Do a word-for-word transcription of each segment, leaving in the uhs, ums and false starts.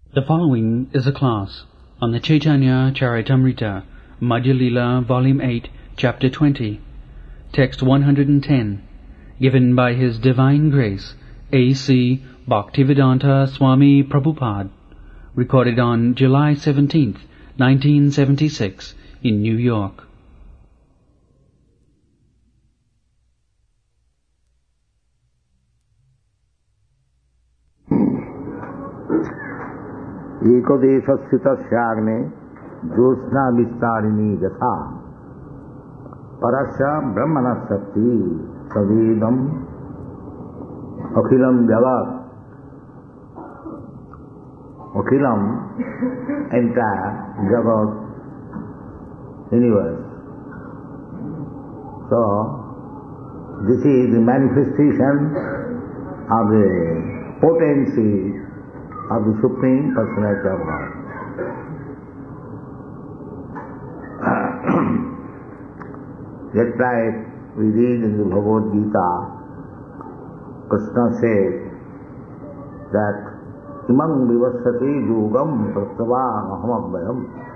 The following is a class on the Chaitanya Charitamrita, Madhya Lila, Volume eight, Chapter twenty, Text one hundred ten, given by His Divine Grace, A C Bhaktivedanta Swami Prabhupada, recorded on July seventeenth, nineteen seventy-six, in New York. एकोदेशस्थितस्याग्ने Jyotsna विस्तारिणी यथा परस्य ब्रह्मणशक्ति तदेदं अखिलं जगत् अखिलं entire jagat universe. So this is the manifestation of the potency of the Supreme Personality of God. Just like we read in the Bhagavad Gita, Krishna says that imang vivasati yogam prastavan ahamabhayam.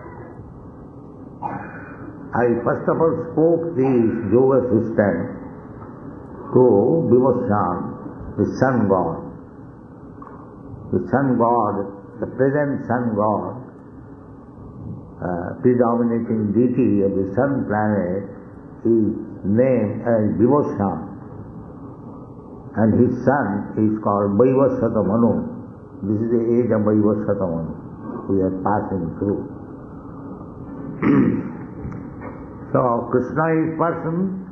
I first of all spoke this yoga system to Vivasvan, the Sun God. The Sun God, the present Sun God, uh, predominating deity of the Sun planet, is named as Vivasvan, and his son is called Vaivasvata Manu. This is the age of Vaivasvata Manu we are passing through. So Krishna is person,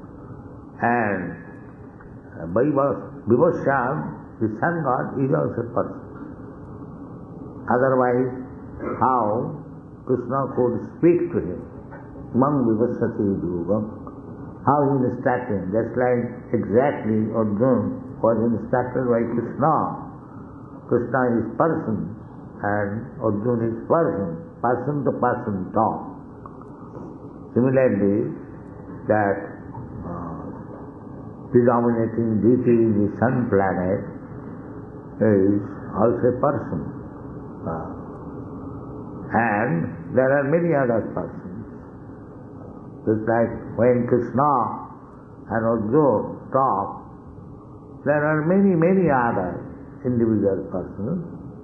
and Vivasvan, the Sun God, is also a person. Otherwise, how Krishna could speak to him? Mang vivasati yogam. How he instructed him? Just like exactly Arjuna was instructed by Krishna. Krishna is person and Arjuna is person. Person to person talk. Similarly, that uh, predominating deity in the Sun planet is also a person. Uh, and there are many other persons. Just like when Krishna and Arjuna talk, there are many, many other individual persons.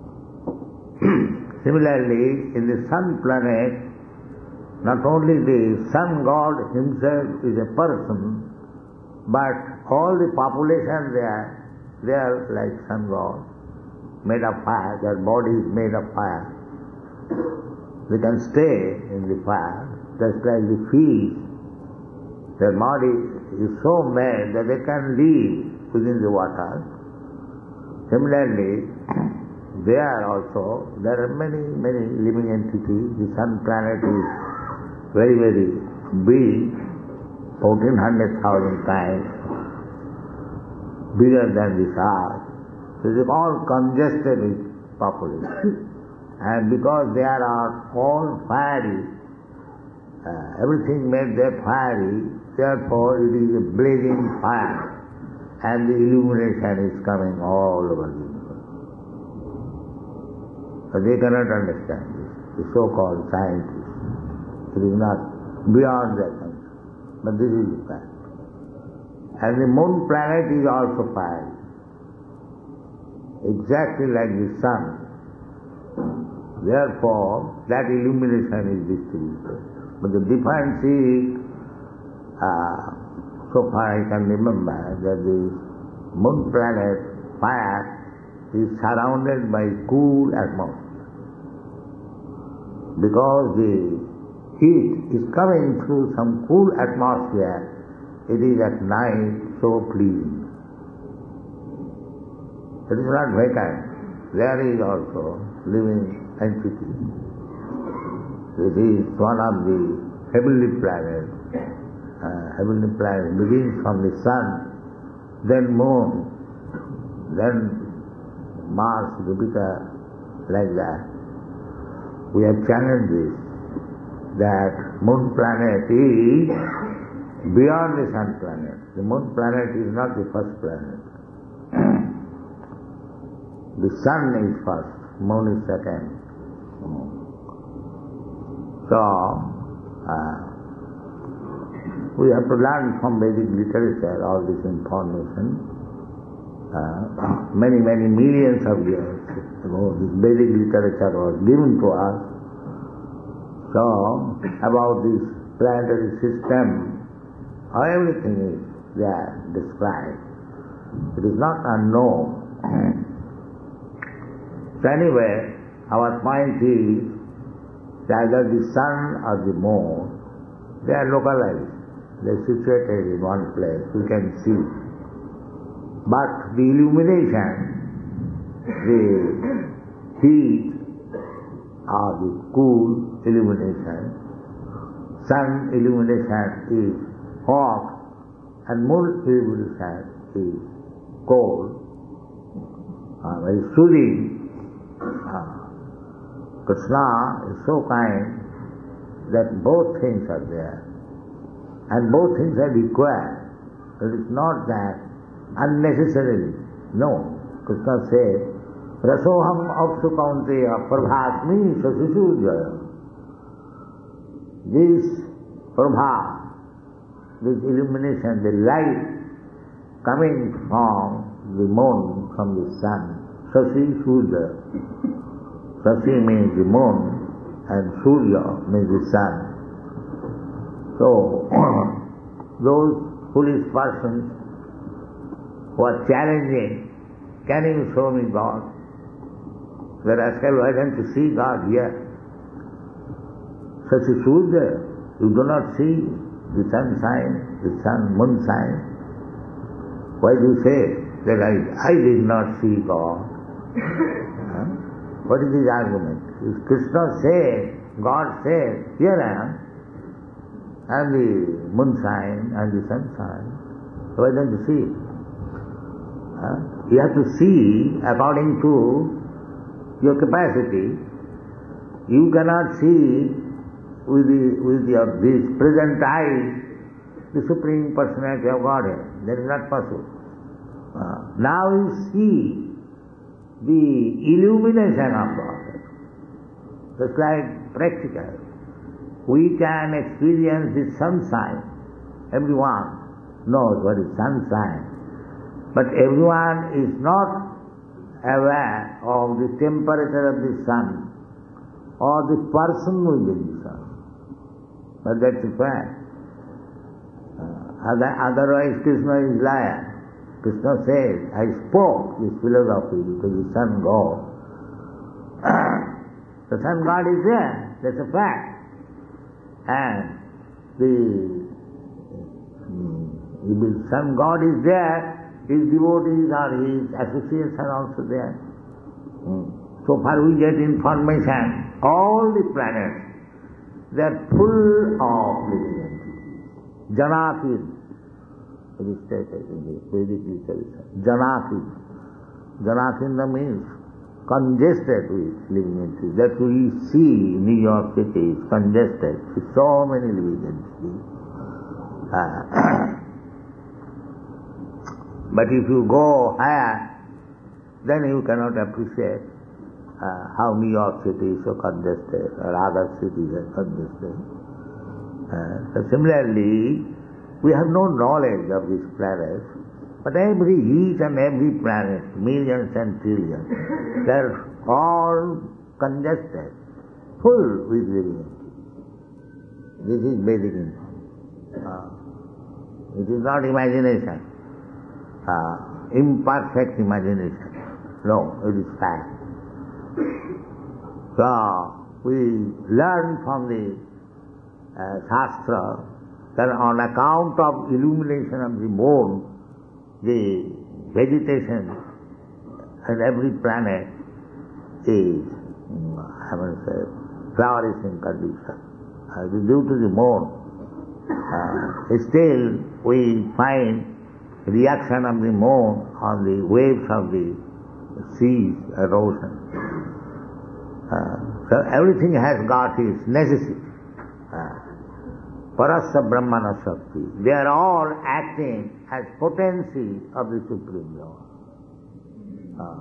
Similarly, in the Sun planet, not only the Sun God himself is a person, but all the population there, they are like Sun God, made of fire, their body is made of fire. They can stay in the fire, just like the fish. Their body is so made that they can live within the water. Similarly, there also, there are many, many living entities. The Sun planet is very, very big, fourteen hundred thousand times bigger than this earth. It is all congested with population. And because they are all fiery, uh, everything made there fiery, therefore it is a blazing fire. And the illumination is coming all over the universe. But they cannot understand this, the so-called scientists. It is not beyond their concept. But this is the fact. And the moon planet is also fiery, exactly like the sun. Therefore, that illumination is distributed. But the difference is, uh, so far I can remember, that the moon planet fire is surrounded by cool atmosphere. Because the heat is coming through some cool atmosphere, it is at night so pleasing. It is not vacant. There is also living entity. It is one of the heavenly planets. Uh, heavenly planet begins from the sun, then moon, then Mars, Jupiter, like that. We have channeled this, that moon planet is beyond the sun planet. The moon planet is not the first planet. The sun is first. moon is second. So, uh, we have to learn from Vedic literature all this information. Uh, many, many millions of years ago, this Vedic literature was given to us. So, about this planetary system, how everything is there described. It is not unknown. So anyway, our point is that either the sun or the moon, they are localized. They are situated in one place, we can see. But the illumination, the heat or the cool illumination, sun illumination is hot and moon illumination is cold, uh, very soothing. Uh, Krishna is so kind that both things are there and both things are required. It is not that unnecessarily. No. Krishna says, Rasoham apsu kaunteya prabhasmi sasisujaya. This prabha, this illumination, the light coming from the moon, from the sun, Sasi Surya. Sasi means the moon and Surya means the sun. So, those foolish persons who are challenging, can you show me God? The rascal, why don't you see God here? Sasi Surya, you do not see the sun sign, the sun, moon sign. Why do you say that I, I did not see God? Huh? What is his argument? If Krishna says, God says, here I am, and the moon sign and the sun sign, why don't you see? Huh? You have to see according to your capacity. You cannot see with the with your this present eyes the Supreme Personality of Godhead. That is not possible. Uh, now you see the illumination of Godhead. Just like practical. We can experience the sunshine. Everyone knows what is sunshine. But everyone is not aware of the temperature of the sun or the person within the sun. But that's a fact. Uh, otherwise Krishna is liar. Krishna says, I spoke this philosophy to the sun God. The sun God is there, that's a fact. And the, if the sun God is there, his devotees or his associates are also there. So far we get information, all the planets, they are full of living entities. Janakid, it is stated in the Vedic literature. Janakid. Janakinda means congested with living entities. That we see New York City is congested with so many living entities. Uh, but if you go higher, then you cannot appreciate uh, how New York City is so congested or other cities are congested. Uh, so similarly, we have no knowledge of these planets, but every each and every planet, millions and trillions, they are all congested, full with living entities. This is Vedic information. Uh, it is not imagination, uh, imperfect imagination. No, it is fact. So, we learn from the uh, Shastra that on account of illumination of the moon, the vegetation and every planet is, I will say, flourishing condition. Uh, due to the moon, uh, still we find reaction of the moon on the waves of the sea and ocean. Uh, so everything has got its necessity. Uh, Parasya Brahmana Shakti. They are all acting as potency of the Supreme Lord. Uh,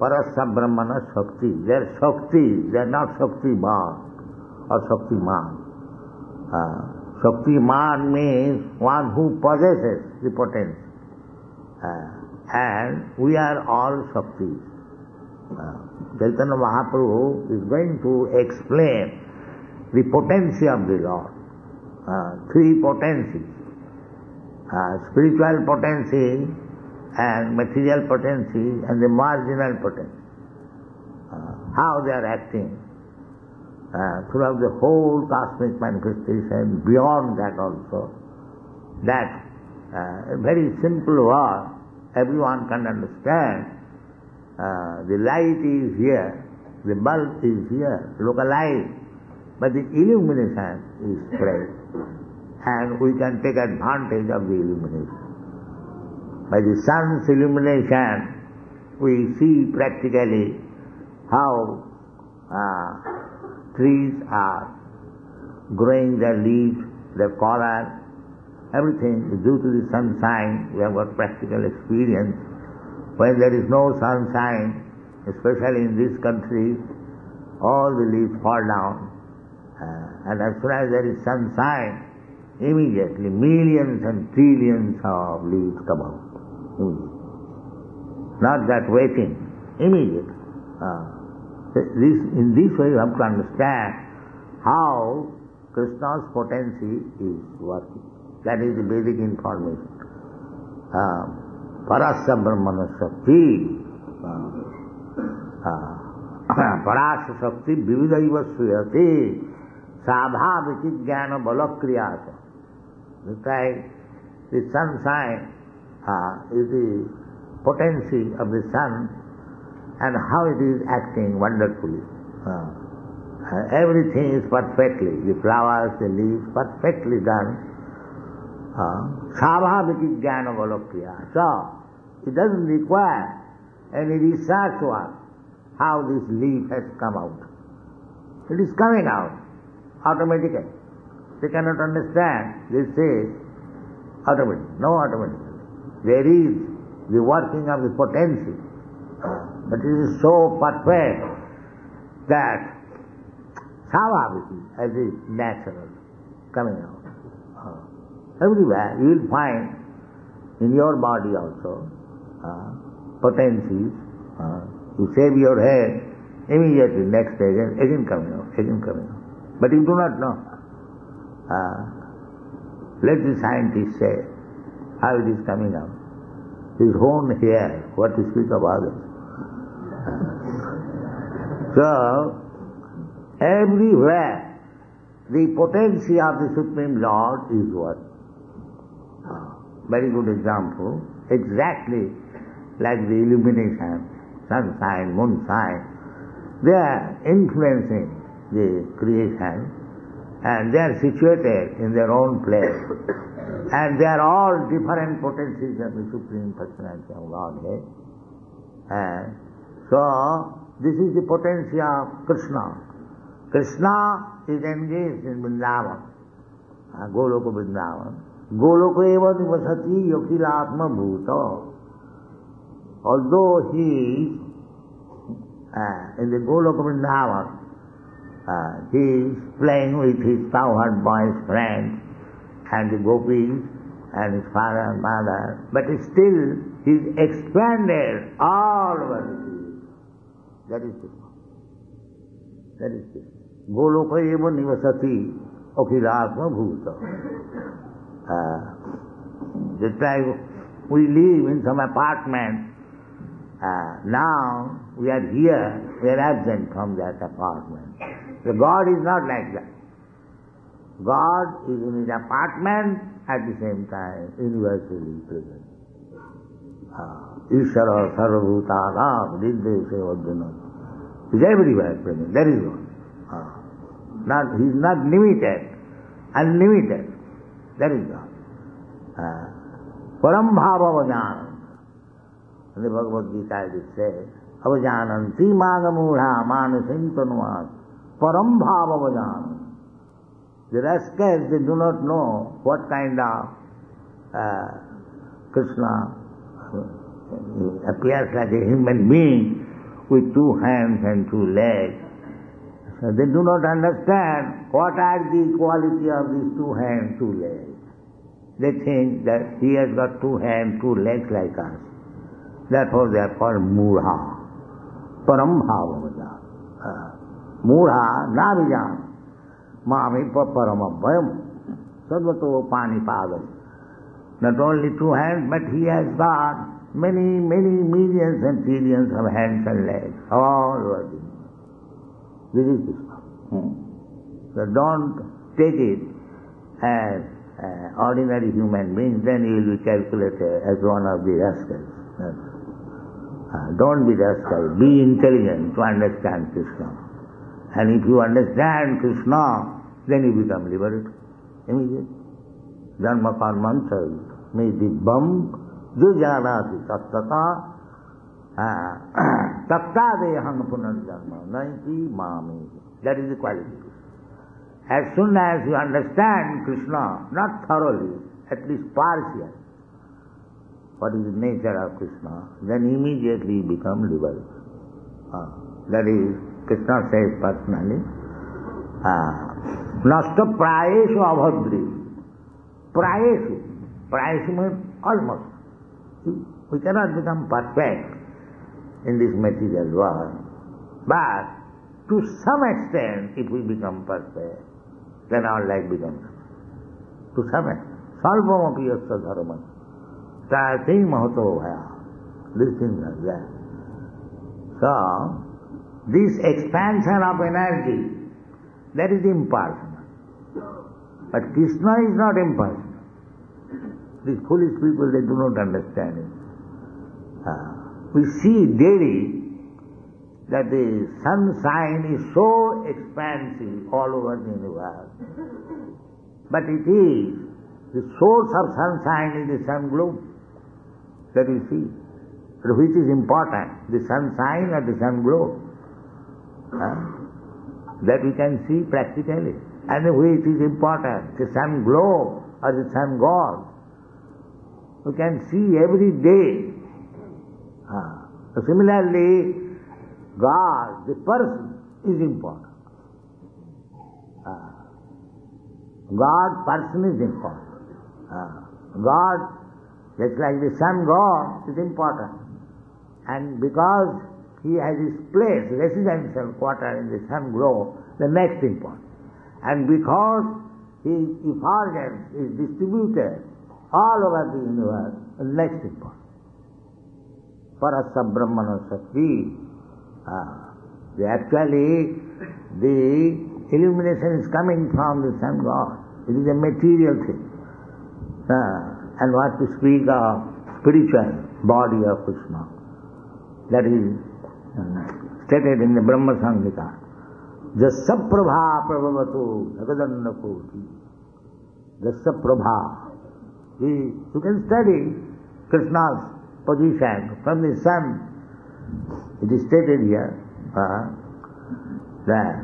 Parasya Brahmana Shakti. They are Shakti, they are not Shaktiman or Shaktiman. Uh, Shaktiman means one who possesses the potency. Uh, and we are all Shaktis. Uh, Chaitanya Mahaprabhu is going to explain the potency of the Lord. Uh, three potencies. Uh, spiritual potency and material potency and the marginal potency. Uh, how they are acting uh, throughout the whole cosmic manifestation, beyond that also. That uh, a very simple word, everyone can understand. Uh, the light is here, the bulb is here, localized, but the illumination is spread. And we can take advantage of the illumination. By the sun's illumination, we see practically how uh, trees are growing their leaves, their color, everything is due to the sunshine. We have got practical experience. When there is no sunshine, especially in this country, all the leaves fall down. Uh, and as soon as there is sunshine, immediately millions and trillions of leaves come out. Immediately. Not that waiting, immediate. Uh, this, in this way you have to understand how Krishna's potency is working. That is the basic information. Uh, Parasya Brahmana Shakti. Parasya Shakti Vividaiva Suyati Sabhaviti Jnana Balakriyata. It's like the sunshine uh, is the potency of the sun and how it is acting wonderfully. Uh, everything is perfectly, the flowers, the leaves, perfectly done. Sabhaviti Jnana Balakriyata. So, it doesn't require any research work how this leaf has come out. It is coming out automatically. They cannot understand. They say automatic. No automatic. There is the working of the potency, but it is so perfect that Savaviti as is natural coming out. Uh, everywhere you will find in your body also uh, potencies. Uh, you shave your hair, immediately next day again, again coming out, again coming out. But you do not know. Uh, let the scientists say how it is coming out. His own hair, what to speak of others. So, everywhere the potency of the Supreme Lord is what? Uh, very good example. Exactly like the illumination, sunshine, moonshine. They are influencing the creation and they are situated in their own place. And they are all different potencies of the Supreme Personality of Godhead. And so, this is the potency of Krishna. Krishna is engaged in Vrindavan, uh, Goloka Vrindavan. Goloka eva nivasati yokilatma bhuta. Although he is uh, in the Goloka Vrindavan, uh, he is playing with his cowherd boy's friends and the gopis and his father and mother, but still he is expanded all over the sea. That is it. That is it. Goloka eva nivasati okhilatma bhuta. Just like we live in some apartment, uh, now we are here, we are absent from that apartment. So God is not like that. God is in his apartment at the same time universally present. Ishara sarvabhutanam nirdeshe vajjana. He is everywhere present. That is God. Uh, not, he is not limited, unlimited. That is God. Param bhava vajanam. And the Bhagavad Gita it says, avajananti magamudha manasintanvat param bhava vajanam. The rascals, they do not know what kind of uh, Krishna uh, appears like a human being with two hands and two legs. So they do not understand what are the quality of these two hands, two legs. They think that he has got two hands, two legs like us. Therefore they are called Mudha. Param Bhavamada. Mudha Navijam. Mami Paramabhayam. Sadvato Panipadam. Not only two hands, but he has got many, many millions and trillions of hands and legs, all working. This is Krishna. Hmm. So don't take it as uh, ordinary human beings, then you will be calculated as one of the rascals. Uh, don't be rascal, be intelligent to understand Krishna. And if you understand Krishna, then you become liberated immediately. Dharma karmantas me dibbam jujanati tattata tatta dehang punarjanma naiti mami. That is the quality. As soon as you understand Krishna, not thoroughly, at least partially, what is the nature of Krishna, then immediately you become liberated. Uh, that is, Krishna says personally, Nasta prayeshu abhadri. Prayeshu. Prayeshu means almost. We cannot become perfect in this material world. But to some extent, if we become perfect, then our life becomes. To some extent. Salvam api yasya dharma. Tati mahato bhaya. These things are there. So, this expansion of energy, that is impersonal. But Krishna is not impersonal. These foolish people, they do not understand it. Uh, we see daily that the sunshine is so expansive all over the universe. But it is, the source of sunshine is the sun globe that we see. But which is important, the sunshine or the sun globe? Huh? That we can see practically. And which is important, the sun globe or the sun god. We can see every day. Uh, so similarly, God, the person, is important. Uh, God, person is important. Uh, God, just like the sun god, is important. And because he has his place, residential quarter in the sun globe, the next important. And because his effulgence is distributed all over the universe, the next important. Parasa Brahmana Sakti. Uh, the actually, the illumination is coming from the sun god. It is a material thing. Uh, and what to speak of spiritual body of Krishna. That is uh, stated in the Brahma Samhita. Jasa prabha prabhavato jagadanna koti. Jasa prabha. You can study Krishna's position from the sun. It is stated here uh, that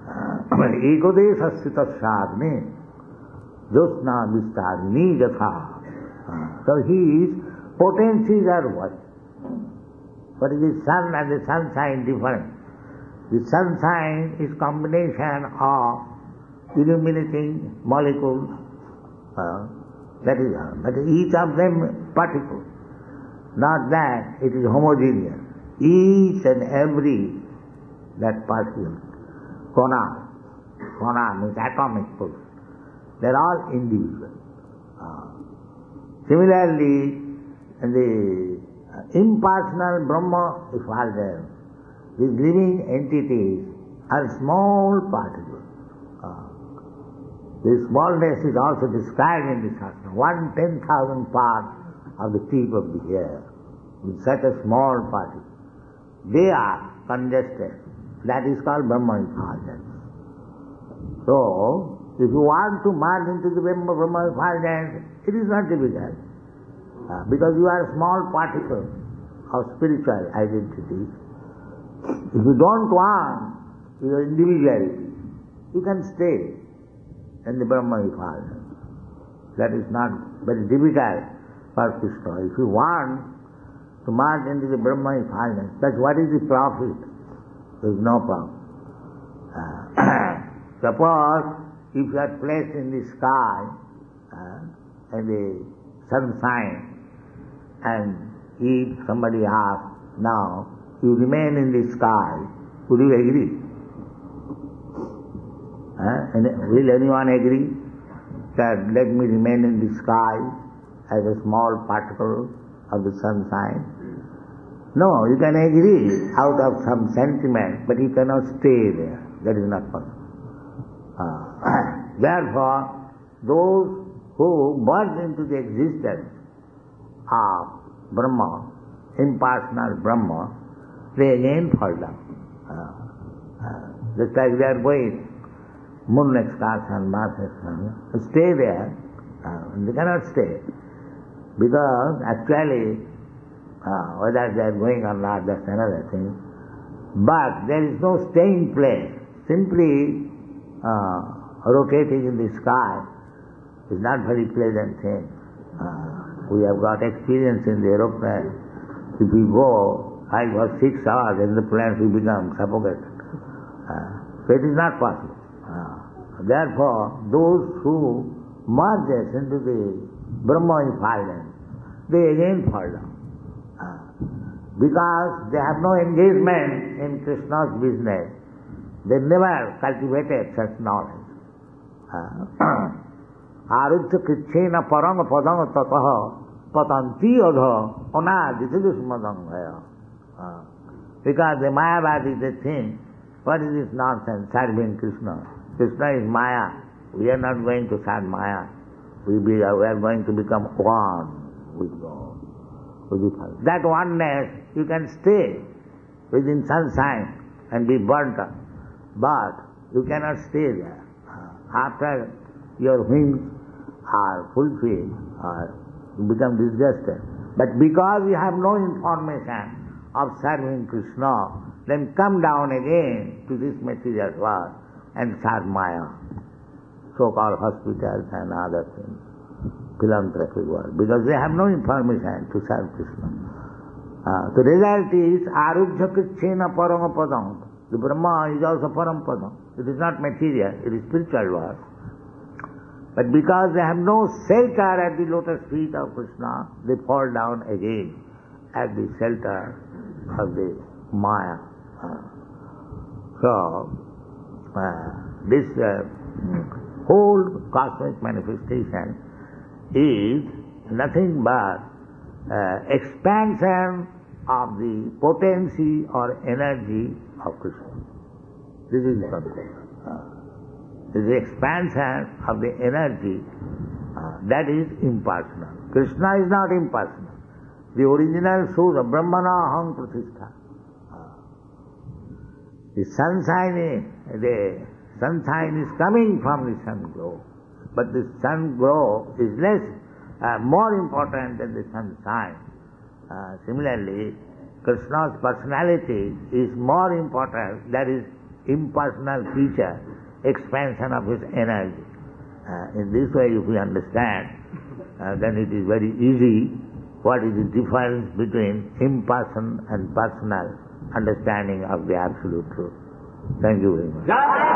ekodesha sthita sadhne josna vistarini jatha. So his potencies are what? What is the sun and the sunshine different? The sunshine is combination of illuminating molecules. Uh, that is all. But each of them particle. Not that it is homogeneous. Each and every that particle, kona, kona means atomic force. They are all individual. Uh, similarly, the impersonal Brahma effulgence, these living entities are small particles. Uh, the smallness is also described in the Shastra. One ten thousand part of the tip of the hair, with such a small particle. They are congested. That is called Brahma effulgence. So, if you want to merge into the Brahma, Brahma effulgence, it is not difficult. Uh, because you are a small particle of spiritual identity. If you don't want your individuality, you can stay in the Brahma effulgence. That is not very difficult for Krishna. If you want to merge into the Brahma finance. But what is the profit? There is no profit. Uh, suppose if you are placed in the sky uh, and the sun shines, and if somebody asks, now you remain in the sky, would you agree? Uh, and will anyone agree that let me remain in the sky as a small particle of the sunshine? No, you can agree out of some sentiment, but you cannot stay there. That is not possible. Uh, therefore, those who merge into the existence of Brahma, impersonal Brahma, they again fall down. Uh, uh, just like they are going moon excursion, Mars excursion, stay there. Uh, they cannot stay. Because actually, uh, whether they are going or not, that's another thing. But there is no staying place. Simply uh, rotating in the sky is not very pleasant thing. Uh, we have got experience in the aeroplane. If we go five or six hours in the plane, we become suffocated. Uh, so it is not possible. Uh, therefore, those who merge into the Brahma silence, they again fall down. Uh, because they have no engagement in Krishna's business. They never cultivated such knowledge. Arutya krichena paranga padanga tataha patanti adha anaditidus madangaya. Because the Mayavadi, they think, what is this nonsense, serving Krishna? Krishna is Maya. We are not going to serve Maya. We, be, we are going to become one with God. With the Father. That oneness, you can stay within sunshine and be burnt up. But you cannot stay there. After your wings are fulfilled, or you become disgusted. But because you have no information of serving Krishna, then come down again to this material world and serve Maya, so-called hospitals and other things, philanthropic world, because they have no information to serve Krishna. Uh, the result is arubdha krichena parama padam. The Brahma is also Parampadam. It is not material, it is spiritual world. But because they have no shelter at the lotus feet of Krishna, they fall down again at the shelter of the Maya. Uh, so, uh, this uh, whole cosmic manifestation is nothing but uh, expansion of the potency or energy of Krishna. This is the concept. Uh, this is the expansion of the energy uh, that is impersonal. Krishna is not impersonal. The original Surya, Brahmana Aham Pratishtha. Uh, the sunshine, the sunshine is coming from the sun glow. But the sun glow is less, uh, more important than the sunshine. Uh, similarly, Krishna's personality is more important, that is impersonal feature, expansion of his energy. Uh, in this way, if we understand, uh, then it is very easy what is the difference between impersonal and personal understanding of the absolute truth. Thank you very much.